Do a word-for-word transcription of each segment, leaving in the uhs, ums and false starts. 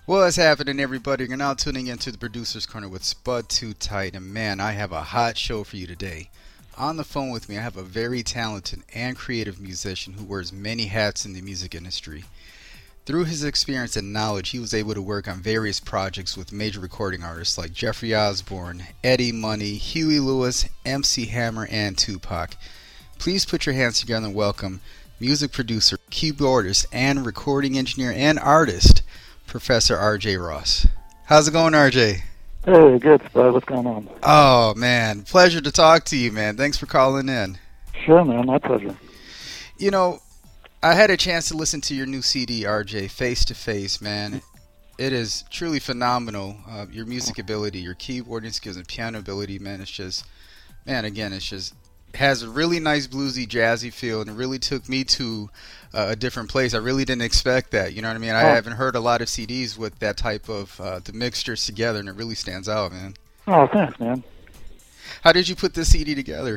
What's happening, everybody? You're now tuning into the Producer's Corner with Spud Too Tight, and man, I have a hot show for you today. On the phone with me, I have a very talented and creative musician who wears many hats in the music industry. Through his experience and knowledge, he was able to work on various projects with major recording artists like Jeffrey Osborne, Eddie Money, Huey Lewis, M C Hammer, and Tupac. Please put your hands together and welcome music producer, keyboardist, and recording engineer and artist, Professor R J Ross. How's it going, R J? Hey, good, Spud. What's going on? Oh, man. Pleasure to talk to you, man. Thanks for calling in. Sure, man. My pleasure. You know, I had a chance to listen to your new C D, R J, Face to Face, man. It is truly phenomenal. Uh, your music ability, your keyboarding skills, and piano ability, man, it's just, man, again, it's just, has a really nice bluesy, jazzy feel, and it really took me to uh, a different place. I really didn't expect that, you know what I mean? I Oh. haven't heard a lot of C Ds with that type of, uh, the mixtures together, and it really stands out, man. Oh, thanks, man. How did you put this C D together?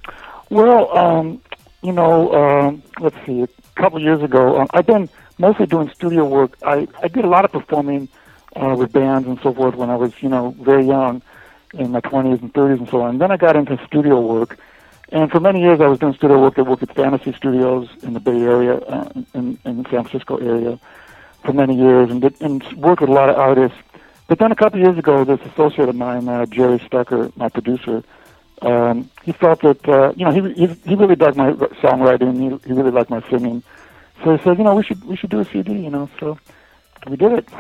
Well, um, you know, um, let's see. A couple years ago, um, I've been mostly doing studio work. I, I did a lot of performing uh, with bands and so forth when I was, you know, very young, in my twenties and thirties and so on. And then I got into studio work. And for many years, I was doing studio work. I worked at Fantasy Studios in the Bay Area, uh, in, in the San Francisco area, for many years, and, did, and worked with a lot of artists. But then a couple of years ago, this associate of mine, uh, Jerry Stucker, my producer, um, he felt that, uh, you know, he, he he really dug my songwriting. He, he really liked my singing. So he said, you know, we should we should do a C D, you know. So we did it.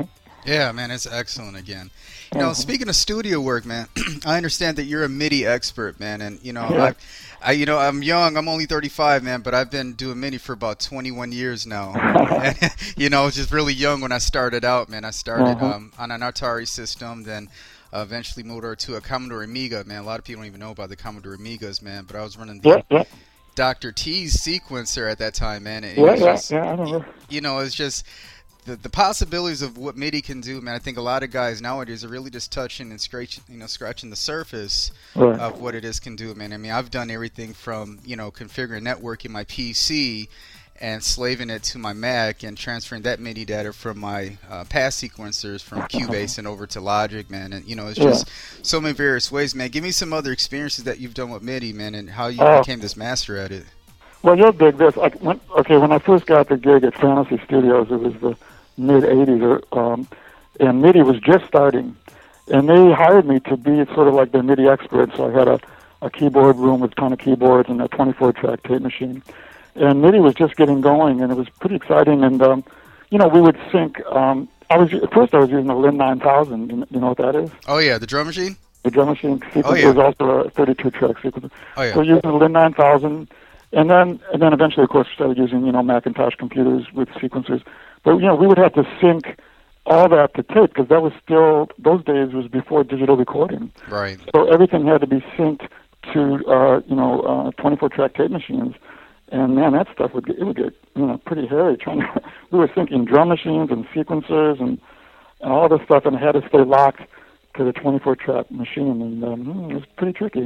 Yeah, man, it's excellent again. You know, Uh-huh. speaking of studio work, man, I understand that you're a MIDI expert, man, and you know, Yeah. I, I, you know, I'm young. I'm only thirty-five, man, but I've been doing MIDI for about twenty-one years now. And, you know, I was just really young when I started out, man. I started Uh-huh. um, on an Atari system, then uh, eventually moved over to a Commodore Amiga, man. A lot of people don't even know about the Commodore Amigas, man, but I was running the Yeah, yeah, Doctor T's sequencer at that time, man. It yeah, was yeah, just, yeah. I remember. you know, it's just the the possibilities of what MIDI can do, man. I think a lot of guys nowadays are really just touching and scratching, you know, scratching the surface Right. of what it is can do, man. I mean, I've done everything from, you know, configuring networking my P C and slaving it to my Mac and transferring that MIDI data from my uh, pass sequencers from Cubase and over to Logic, man. And you know, it's Yeah. just so many various ways, man. Give me some other experiences that you've done with MIDI, man, and how you Oh. became this master at it. Well, you'll dig this. Like, when, okay, when I first got the gig at Fantasy Studios, it was the mid eighties, or, um, and MIDI was just starting. And they hired me to be sort of like their MIDI expert. So I had a, a keyboard room with a ton of keyboards and a twenty-four track tape machine. And MIDI was just getting going, and it was pretty exciting. And, um, you know, we would sync. Um, I was At first I was using the Lin nine thousand. You you know what that is? Oh yeah, the drum machine. The drum machine sequence Oh, yeah. was also a thirty-two track sequence. Oh yeah. So using the Lin nine thousand, and then and then eventually, of course, we started using, you know, Macintosh computers with sequencers. But, you know, we would have to sync all that to tape, because that was still, those days was before digital recording. Right. So everything had to be synced to, uh, you know, uh, twenty-four track tape machines. And man, that stuff would get, it would get, you know, pretty hairy. Trying to, we were syncing drum machines and sequencers and, and all this stuff, and it had to stay locked to the twenty-four track machine, and um, it was pretty tricky.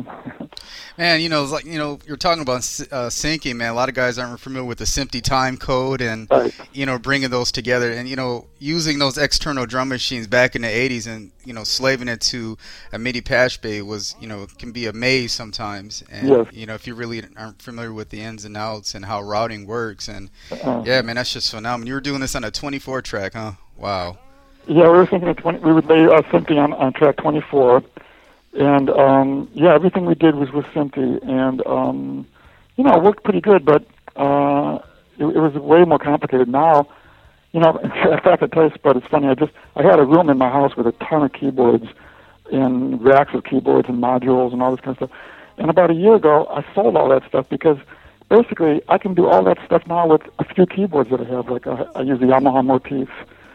Man, you know, it's like, you know, you're talking about uh, syncing, man. A lot of guys aren't familiar with the SMPTE time code and, Right. you know, bringing those together and, you know, using those external drum machines back in the eighties and, you know, slaving it to a MIDI patch bay was, you know, can be a maze sometimes. And, Yes. you know, if you really aren't familiar with the ins and outs and how routing works. And, Uh, yeah, man, that's just phenomenal. You were doing this on a twenty-four track, huh? Wow. Yeah, we were thinking of twenty. We would lay uh, SMPTE on, on track twenty-four, and um, yeah, everything we did was with SMPTE, and um, you know, it worked pretty good. But uh, it, it was way more complicated now. You know, in fact, I tell you, but it's funny. I just I had a room in my house with a ton of keyboards and racks of keyboards and modules and all this kind of stuff. And about a year ago, I sold all that stuff because basically I can do all that stuff now with a few keyboards that I have. Like I, I use the Yamaha Motif,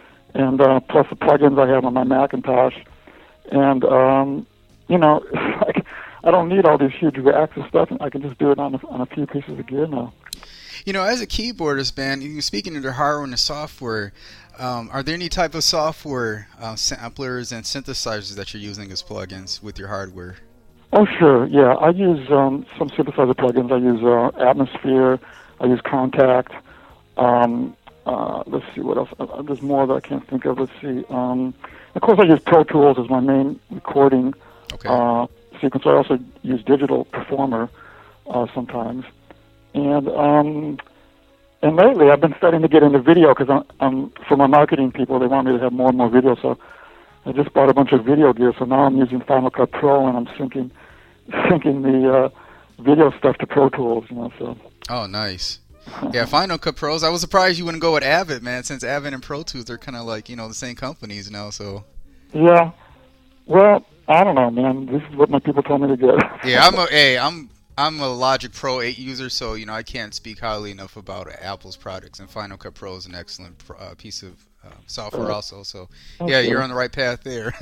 and uh, plus the plugins I have on my Macintosh. And, um, you know, it's like I don't need all these huge racks of stuff. I can just do it on a, on a few pieces of gear now. You know, as a keyboardist, man, you speaking of the hardware and the software, um, are there any type of software uh, samplers and synthesizers that you're using as plugins with your hardware? Oh, sure, yeah. I use um, some synthesizer plugins. I use uh, Atmosphere. I use Contact. Um, uh, let's see what else. Uh, there's more that I can't think of. Let's see. Um, of course, I use Pro Tools as my main recording Okay. uh, sequence. I also use Digital Performer uh, sometimes, and um, and lately I've been starting to get into video because I'm, I'm for my marketing people. They want me to have more and more video, so I just bought a bunch of video gear. So now I'm using Final Cut Pro, and I'm syncing syncing the uh, video stuff to Pro Tools. You know, so. Oh, nice. Yeah, Final Cut Pros. I was surprised you wouldn't go with Avid, man, since Avid and Pro Tools are kind of like, you know, the same companies now, so. Yeah. Well, I don't know, man. This is what my people told me to get. Yeah, I'm a, hey, I'm I'm a Logic Pro eight user, so, you know, I can't speak highly enough about Apple's products, and Final Cut Pro is an excellent uh, piece of uh, software Uh, also, so, okay. yeah, you're on the right path there.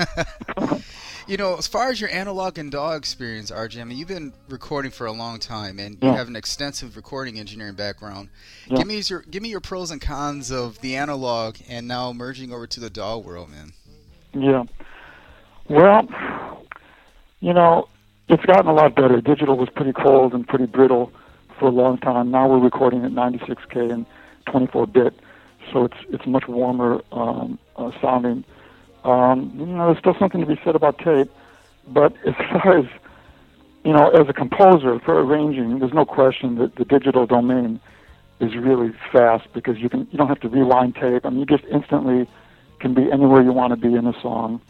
You know, as far as your analog and D A W experience, R J, I mean, you've been recording for a long time, and you Yeah. have an extensive recording engineering background. Yeah. Give me your give me your pros and cons of the analog and now merging over to the D A W world, man. Yeah. Well, you know, it's gotten a lot better. Digital was pretty cold and pretty brittle for a long time. Now we're recording at ninety-six K and twenty-four bit, so it's it's much warmer um, uh, sounding. Um, you know, there's still something to be said about tape, but as far as, you know, as a composer for arranging, there's no question that the digital domain is really fast because you can you don't have to rewind tape. I mean, you just instantly can be anywhere you want to be in a song.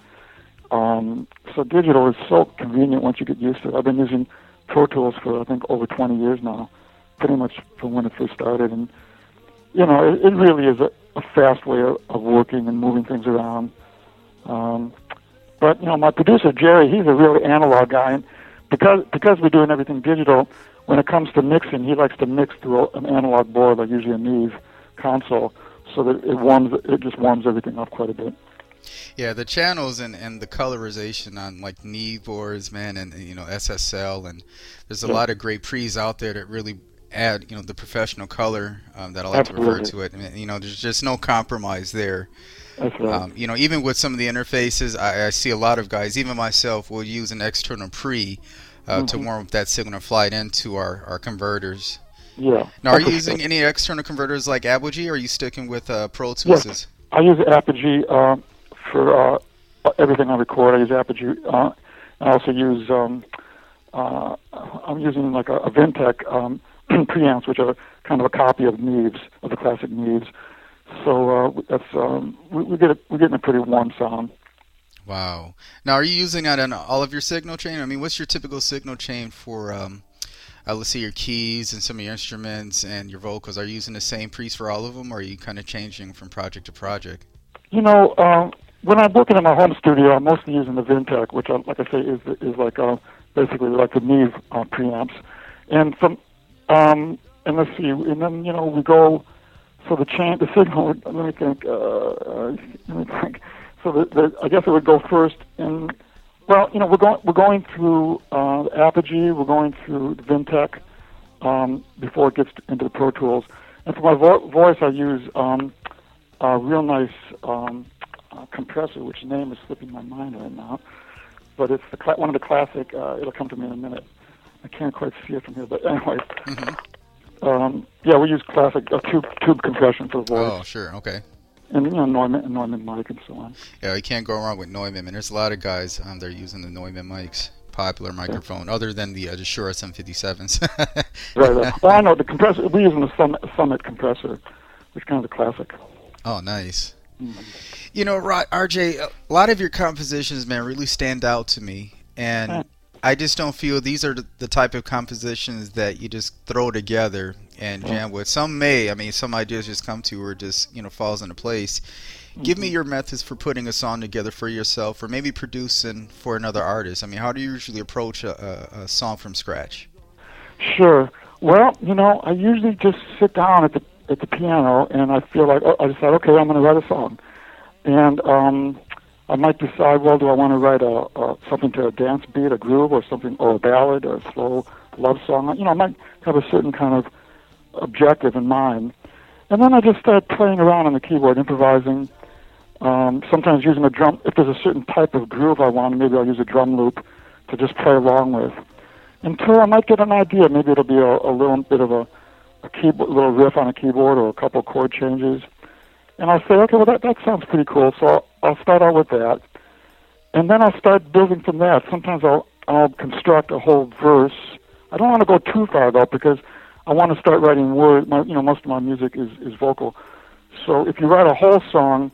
Um, so digital is so convenient once you get used to it. I've been using Pro Tools for I think over twenty years now, pretty much from when it first started, and you know, it, it really is a, a fast way of, of working and moving things around. Um, but you know, my producer Jerry, he's a really analog guy, and because because we're doing everything digital, when it comes to mixing, he likes to mix through a, an analog board, like usually a Neve console, so that it warms it just warms everything up quite a bit. Yeah, the channels and, and the colorization on like Neve boards, man, and you know S S L, and there's a Yeah. lot of great pre's out there that really add, you know, the professional color um, that I like Absolutely. to refer to it. And, you know, there's just no compromise there. That's right. Um, you know, even with some of the interfaces, I, I see a lot of guys, even myself, will use an external pre uh, Mhm. to warm up that signal and fly it into our, our converters. Yeah. Now, are you That's using good. any external converters like Apogee, or are you sticking with uh, Pro Tools? Yes. I use Apogee uh, for uh, everything I record. I use Apogee. Uh, I also use um, uh, I'm using like a, a Vintech um, preamps, which are kind of a copy of Neves, of the classic Neves. So uh, that's um, we, we get a, we're getting a pretty warm sound. Wow. Now, are you using that on all of your signal chain? I mean, what's your typical signal chain for, um, uh, let's say, your keys and some of your instruments and your vocals? Are you using the same pre's for all of them, or are you kind of changing from project to project? You know, uh, when I'm working in my home studio, I'm mostly using the Vintech, which, I, like I say, is is like uh, basically like the Neve uh, preamps. And from um, and let's see, and then you know we go. So the chain, the signal. Let me think. Uh, uh, let me think. So the, the, I guess it would go first in. Well, you know, we're going we're going through uh, Apogee. We're going through the Vintech um, before it gets into the Pro Tools. And for my vo- voice, I use um, a real nice um, uh, compressor, which name is slipping my mind right now. But it's the cla- one of the classic. Uh, it'll come to me in a minute. I can't quite see it from here, but anyway. Mm-hmm. Um, yeah, we use classic uh, tube tube compression for the voice, Oh, sure. Okay. and you know Neumann, Neumann mic and so on. Yeah, you can't go wrong with Neumann. And there's a lot of guys um, that are using the Neumann mics, popular microphone, other than the, uh, the Shure S M fifty-sevens. Right. right. Well, I know the compressor. We're using the Summit, Summit compressor, which is kind of the classic. Oh, nice. Mm. You know, Ro- R J, a lot of your compositions, man, really stand out to me. And Yeah. I just don't feel these are the, the type of compositions that you just throw together and jam with. Some may, I mean, some ideas just come to where it just, you know, falls into place. Mm-hmm. Give me your methods for putting a song together for yourself, or maybe producing for another artist. I mean, how do you usually approach a, a, a song from scratch? Sure. Well, you know, I usually just sit down at the at the piano and I feel like, oh, I decide, okay, I'm going to write a song, and um, I might decide, well, do I want to write a, a something to a dance beat, a groove, or something, or a ballad, or a slow love song? You know, I might have a certain kind of objective in mind, and then I just start playing around on the keyboard, improvising. Um, sometimes using a drum. If there's a certain type of groove I want, maybe I'll use a drum loop to just play along with, until I might get an idea. Maybe it'll be a, a little bit of a, a keyboard, little riff on a keyboard, or a couple chord changes. And I'll say, okay, well, that, that sounds pretty cool. So I'll, I'll start out with that. And then I'll start building from that. Sometimes I'll, I'll construct a whole verse. I don't want to go too far, though, because I want to start writing words. My, you know, most of my music is, is vocal. So if you write a whole song,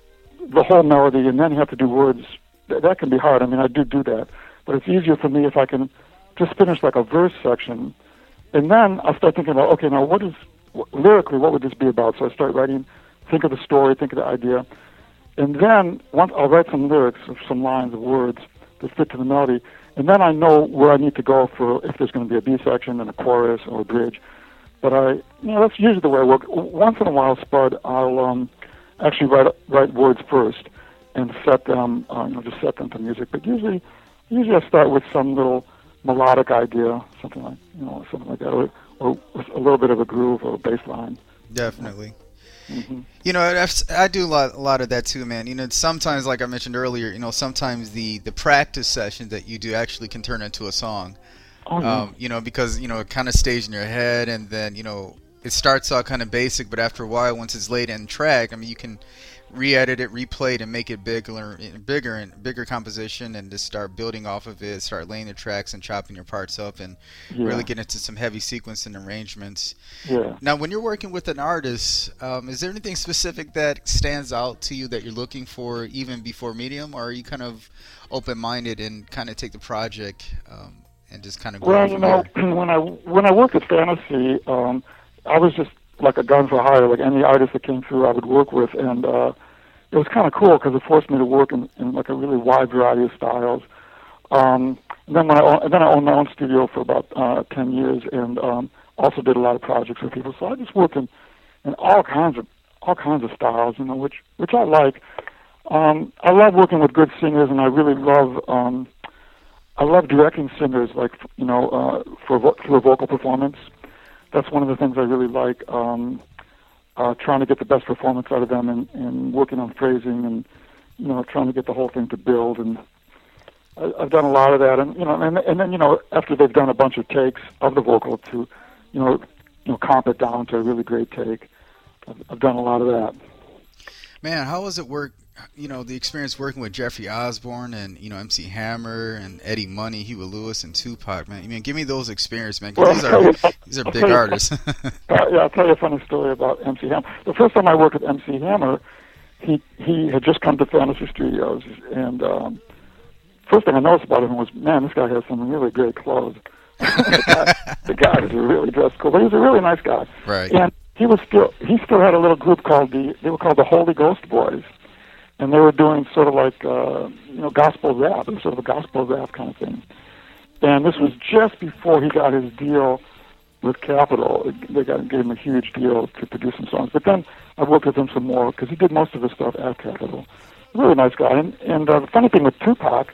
the whole melody, and then you have to do words, th- that can be hard. I mean, I do do that. But it's easier for me if I can just finish like a verse section. And then I'll start thinking about, okay, now what is, wh- lyrically, what would this be about? So I start writing, think of the story, think of the idea. And then once I'll write some lyrics or some lines of words that fit to the melody. And then I know where I need to go for if there's going to be a B section and a chorus or a bridge. But I, you know, that's usually the way I work. Once in a while, Spud, I'll um, actually write write words first and set them, uh, you know, just set them to music. But usually, usually I start with some little melodic idea, something like, you know, something like that, or, or a little bit of a groove or a bass line. Definitely. Mm-hmm. You know, I've, I do a lot, a lot of that too, man. You know, sometimes, like I mentioned earlier, you know, sometimes the, the practice session that you do actually can turn into a song. Oh, yeah. Um, you know, because, you know, it kind of stays in your head, and then, you know, it starts out kind of basic, but after a while, once it's laid in track, I mean, you can re-edit it, replay it, and make it bigger, bigger and bigger composition, and just start building off of it, start laying the tracks and chopping your parts up, and Yeah. really get into some heavy sequence and arrangements. Yeah. Now, when you're working with an artist, um, is there anything specific that stands out to you that you're looking for even before Medium, or are you kind of open-minded and kind of take the project um, and just kind of go Well, from you know, there? when I when I worked at Fantasy, um, I was just like a gun for hire. Like any artist that came through, I would work with, and uh, it was kind of cool because it forced me to work in, in like a really wide variety of styles. Um, and then when I own, and then I owned my own studio for about uh, ten years, and um, also did a lot of projects with people. So I just worked in, in all kinds of all kinds of styles, you know, which which I like. Um, I love working with good singers, and I really love. Um, I love directing singers, like, you know, uh, for vo- through a vocal performance. That's one of the things I really like. Um, uh, trying to get the best performance out of them, and, and working on phrasing, and you know, trying to get the whole thing to build. And I, I've done a lot of that. And you know, and, and then you know, after they've done a bunch of takes of the vocal to, you know, you know, comp it down to a really great take. I've, I've done a lot of that. Man, how was it work? You know, the experience working with Jeffrey Osborne and, you know, M C Hammer and Eddie Money, Huey Lewis, and Tupac, man. I mean, give me those experiences, man. 'Cause Well, these I'll tell are you- these are I'll big tell you- artists. Uh, yeah, I'll tell you a funny story about M C Hammer. The first time I worked with M C Hammer, he he had just come to Fantasy Studios, and um, first thing I noticed about him was, man, this guy has some really great clothes. the, guy, the guy is really dressed cool, but he's a really nice guy. Right. And he was still he still had a little group called the they were called the Holy Ghost Boys, and they were doing sort of like uh, you know gospel rap, it was sort of a gospel rap kind of thing. And this was just before he got his deal with Capitol. They got gave him a huge deal to produce some songs. But then I worked with him some more because he did most of his stuff at Capitol. Really nice guy. And, and uh, the funny thing with Tupac,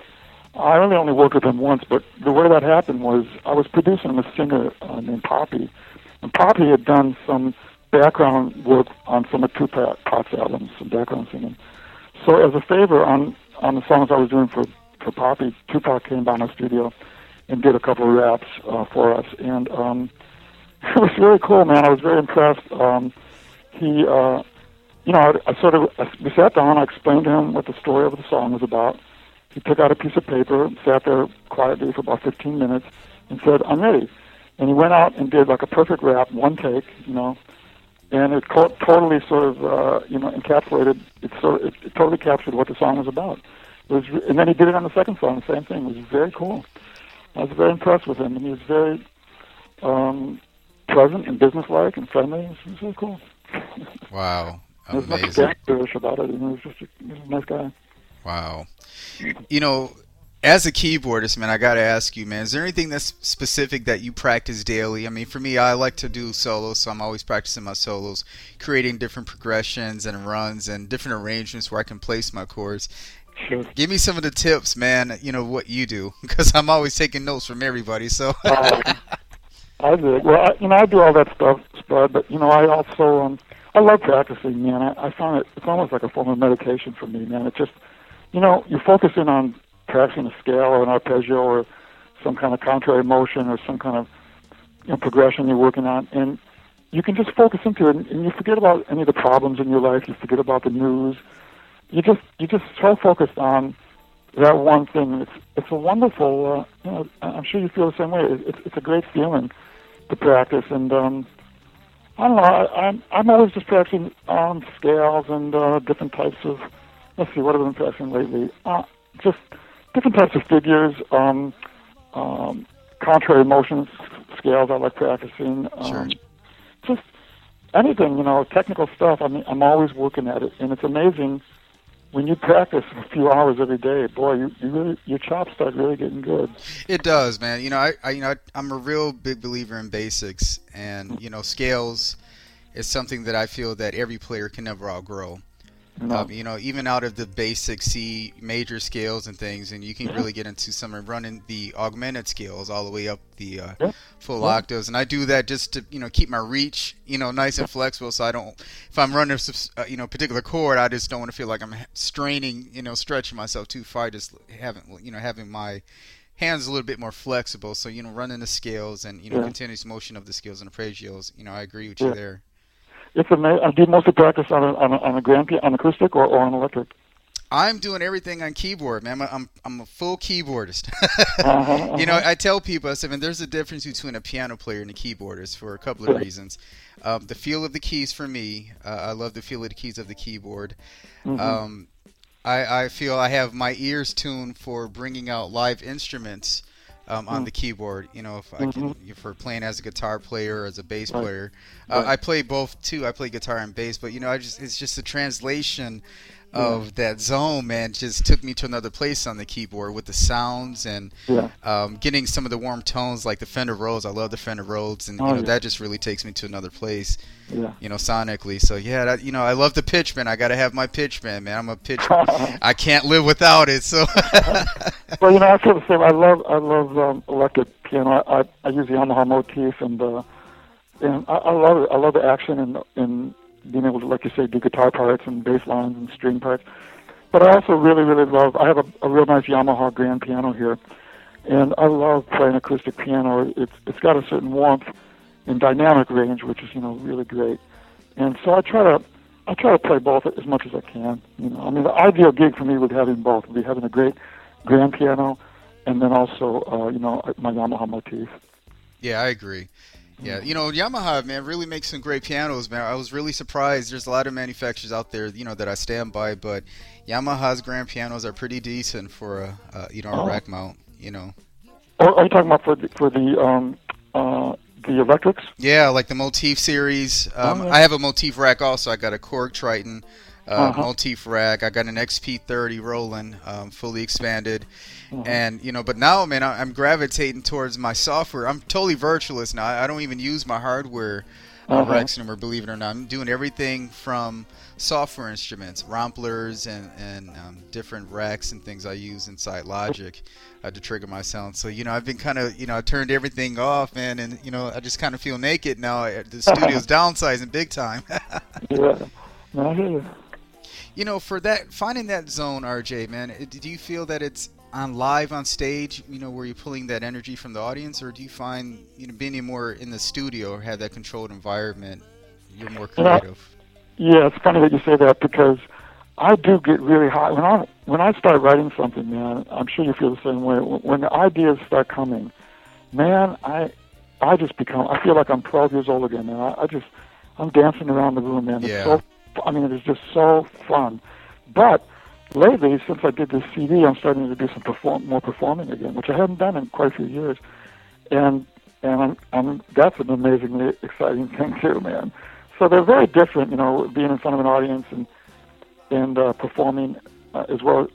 I really only worked with him once, but the way that happened was I was producing a singer uh, named Poppy. And Poppy had done some background work on some of Tupac's albums, some background singing. So as a favor on, on the songs I was doing for, for Poppy, Tupac came by my studio and did a couple of raps uh, for us. And um, it was really cool, man. I was very impressed. Um, he, uh, you know, I, I sort of, I, we sat down, I explained to him what the story of the song was about. He took out a piece of paper, sat there quietly for about fifteen minutes, and said, "I'm ready." And he went out and did like a perfect rap, one take, you know, and it co- totally sort of, uh, you know, encapsulated, it, sort of, it, it totally captured what the song was about. It was, and then he did it on the second song, the same thing. It was very cool. I was very impressed with him, and he was very um, pleasant and businesslike and friendly. It was, it was really cool. Wow. There's nothing Amazing. gangsterish about it. You know, he was just a, he was a nice guy. Wow. You know, as a keyboardist, man, I got to ask you, man, is there anything that's specific that you practice daily? I mean, for me, I like to do solos, so I'm always practicing my solos, creating different progressions and runs and different arrangements where I can place my chords. Sure. Give me some of the tips, man, you know, what you do, because I'm always taking notes from everybody, so. uh, I do. Well, I, you know, I do all that stuff, Spud, but, you know, I also, um, I love practicing, man. I, I find it, it's almost like a form of meditation for me, man. It just, you know, you focus in on practicing a scale or an arpeggio or some kind of contrary motion or some kind of, you know, progression you're working on, and you can just focus into it, and, and you forget about any of the problems in your life. You forget about the news. You just you just so focused on that one thing. It's it's a wonderful. Uh, you know, I'm sure you feel the same way. It's it's a great feeling to practice, and um, I don't know. I, I'm I'm always just practicing um, scales and uh, different types of. Let's see, what have I been practicing lately? Uh, just different types of figures, um, um, contrary motions scales. I like practicing. Um, Sure. Just anything, you know, technical stuff. I mean, I'm always working at it, and it's amazing when you practice a few hours every day. Boy, you, you really your chops start really getting good. It does, man. You know, I, I you know, I, I'm a real big believer in basics, and you know, scales is something that I feel that every player can never outgrow. No. Um, you know, even out of the basic C major scales and things, and you can Yeah. really get into some of running the augmented scales all the way up the uh, Yeah. full Yeah. octaves. And I do that just to, you know, keep my reach, you know, nice and flexible. So I don't, if I'm running a, subs- uh, you know, particular chord, I just don't want to feel like I'm straining, you know, stretching myself too far. Just having, you know, having my hands a little bit more flexible. So, you know, running the scales and, you know, Yeah. continuous motion of the scales and arpeggios, you know, I agree with you Yeah. there. It's amazing. I do mostly practice on a on a, on a grand piano, on acoustic or, or on electric. I'm doing everything on keyboard, man. I'm a, I'm, I'm a full keyboardist. Uh-huh, You know, uh-huh. I tell people, I said, man, there's a difference between a piano player and a keyboardist for a couple of Right. reasons. Um, the feel of the keys for me, uh, I love the feel of the keys of the keyboard. Mhm. Um, I, I feel I have my ears tuned for bringing out live instruments um, on Mm. the keyboard. You know, if I can, Mhm. if we're playing as a guitar player or as a bass Right. player. Uh, Right. I play both too. I play guitar and bass, but you know, I just it's just a translation Yeah. of that zone, man. Just took me to another place on the keyboard with the sounds and Yeah. um, getting some of the warm tones like the Fender Rhodes. I love the Fender Rhodes, and Oh, you know yeah. that just really takes me to another place. Yeah. You know, sonically. So yeah, that, you know, I love the pitch bend. I got to have my pitch bend, man. I'm a pitch. I can't live without it. So Well, you know, I feel the same. I love I love um, electric piano. I, I I use the Yamaha motif, and uh, and I, I love it. I love the action and in being able to, like you say, do guitar parts and bass lines and string parts. But I also really really love. I have a, a real nice Yamaha grand piano here, and I love playing acoustic piano. It's it's got a certain warmth and dynamic range, which is you know really great. And so I try to I try to play both as much as I can. You know, I mean, the ideal gig for me would having both would be having a great grand piano, and then also, uh, you know, my Yamaha motif. yeah, I agree. Yeah, you know, Yamaha, man, really makes some great pianos, man. I was really surprised. There's a lot of manufacturers out there, you know, that I stand by, but Yamaha's grand pianos are pretty decent for a, uh, you know, a Oh. rack mount, you know. Or are you talking about for the, for the um, uh, the electrics? Yeah, like the Motif series. Um, Oh, yeah. I have a Motif rack also. I got a Korg Triton uh, Uh-huh. Motif rack. I got an X P thirty Roland, um, fully expanded. Uh-huh. And, you know, but now, man, I- I'm gravitating towards my software. I'm totally virtualist now. I I don't even use my hardware uh, Uh-huh. racks anymore, believe it or not. I'm doing everything from software instruments, Romplers, and, and um, different racks and things I use inside Logic uh, to trigger my sound. So, you know, I've been kind of, you know, I turned everything off, man, and, you know, I just kind of feel naked now. I- The studio's downsizing big time. Yeah. No, I hear you. You know, for that, finding that zone, R J, man, it- do you feel that it's on live on stage, you know, where you're pulling that energy from the audience, or do you find, you know, being more in the studio or have that controlled environment, you're more You know, creative? Yeah, it's funny that you say that because I do get really hot when I when I start writing something, man. I'm sure you feel the same way. When the ideas start coming, man, I I just become. I feel like I'm twelve years old again, man. I, I just I'm dancing around the room, man. It's Yeah. so. I mean, it's just so fun. But lately, since I did this C D, I'm starting to do some perform more performing again, which I haven't done in quite a few years, and and I'm, I'm that's an amazingly exciting thing too, man. So they're very different, you know, being in front of an audience and and uh, performing uh, as well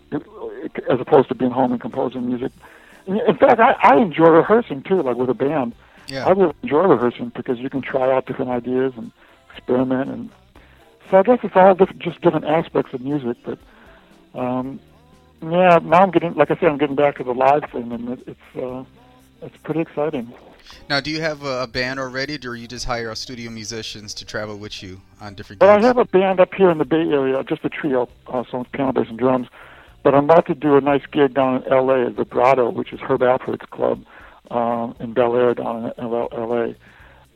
as opposed to being home and composing music. In fact, I, I enjoy rehearsing too, like with a band. Yeah. I really enjoy rehearsing because you can try out different ideas and experiment, and so I guess it's all different, just different aspects of music. But um, yeah, now I'm getting, like I said, I'm getting back to the live thing, and it, it's uh, it's pretty exciting. Now, do you have a, a band already, or you just hire studio musicians to travel with you on different gigs? Well, I have a band up here in the Bay Area, just a trio, uh, so it's piano, bass, and drums. But I'm about to do a nice gig down in L A at Vibrato, which is Herb Alpert's club um, in Bel Air down in L A.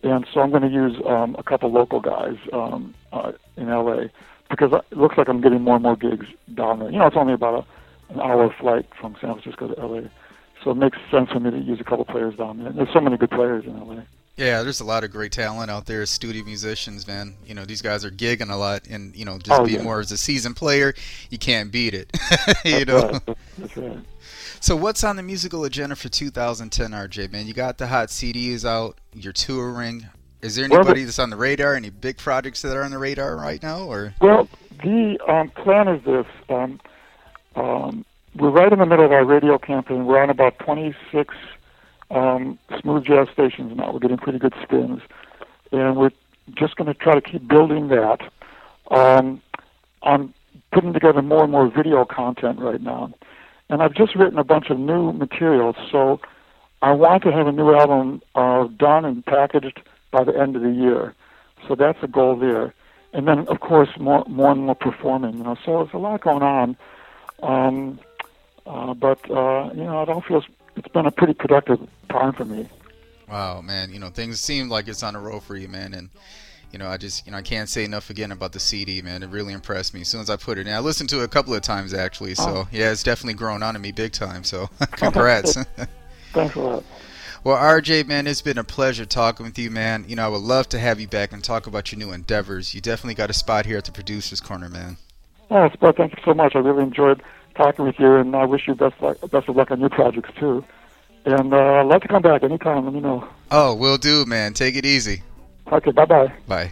and so I'm going to use um, a couple local guys um, uh, in L A because it looks like I'm getting more and more gigs down there. You know, it's only about a, an hour flight from San Francisco to L A, so it makes sense for me to use a couple players down there. There's so many good players in L A. Yeah, there's a lot of great talent out there, studio musicians, man. You know, these guys are gigging a lot, and, you know, just oh, being yeah. more as a seasoned player, you can't beat it. you That's know? Right. That's right. So what's on the musical agenda for two thousand ten, R J, man? You got the hot C Ds out, you're touring. Is there anybody well, that's on the radar, any big projects that are on the radar right now? Or Well, the um, plan is this. Um, um, we're right in the middle of our radio campaign. We're on about twenty-six Um, smooth jazz stations now. We're getting pretty good spins, and we're just going to try to keep building that. Um, I'm putting together more and more video content right now, and I've just written a bunch of new materials. So I want to have a new album uh, done and packaged by the end of the year. So that's a goal there, and then of course more, more and more performing. You know, so there's a lot going on. Um, uh, but uh, you know, it all feels. It's been a pretty productive time for me. Wow, man, you know, things seem like it's on a roll for you, man, and, you know, I just, you know, I can't say enough again about the C D, man. It really impressed me as soon as I put it in. I listened to it a couple of times, actually, so, oh. yeah, it's definitely grown on to me big time, so congrats. Thanks a lot. Well, R J, man, it's been a pleasure talking with you, man. You know, I would love to have you back and talk about your new endeavors. You definitely got a spot here at the Producer's Corner, man. Oh, Spud, thank you so much. I really enjoyed talking with you, and I wish you best luck, best of luck on your projects too. And uh, I'd love to come back anytime. Let me know. Oh, will do, man. Take it easy. Okay, bye-bye. Bye.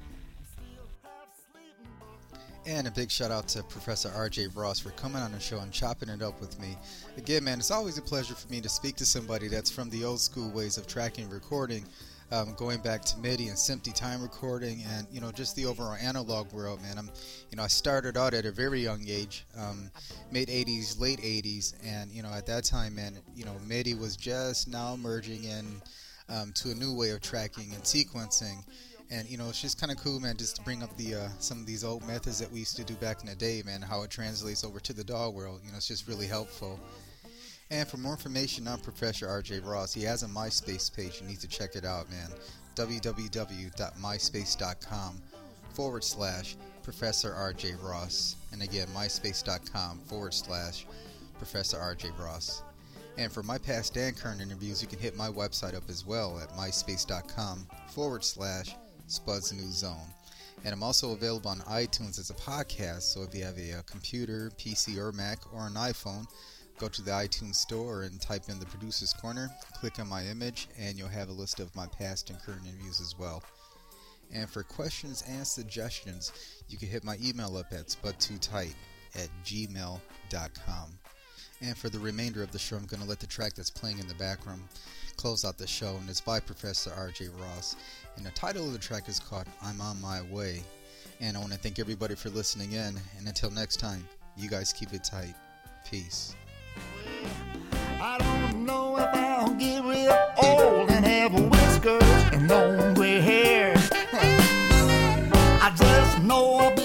And a big shout out to Professor R J Ross for coming on the show and chopping it up with me. Again, man, it's always a pleasure for me to speak to somebody that's from the old school ways of tracking and recording. Um, going back to MIDI and SMPTE time recording, and you know, just the overall analog world, man. I'm, you know, I started out at a very young age, um, mid eighties, late eighties, and you know, at that time, man, you know, MIDI was just now emerging in um, to a new way of tracking and sequencing, and you know, it's just kind of cool, man, just to bring up the uh, some of these old methods that we used to do back in the day, man. How it translates over to the D A W world, you know, it's just really helpful. And for more information on Professor R J Ross, he has a MySpace page. You need to check it out, man. www.myspace.com forward slash Professor R J Ross. And again, myspace.com forward slash Professor R J Ross. And for my past and current interviews, you can hit my website up as well at myspace.com forward slash Spud's New Zone. And I'm also available on iTunes as a podcast. So if you have a, a computer, P C, or Mac, or an iPhone, go to the iTunes store and type in the Producer's Corner, click on my image, and you'll have a list of my past and current interviews as well. And for questions and suggestions, you can hit my email up at spud too tight at gmail dot com. And for the remainder of the show, I'm going to let the track that's playing in the background close out the show, and it's by Professor R J Ross. And the title of the track is called I'm On My Way. And I want to thank everybody for listening in, and until next time, you guys keep it tight. Peace. I don't know if I'll get real old and have whiskers and long gray hair. I just know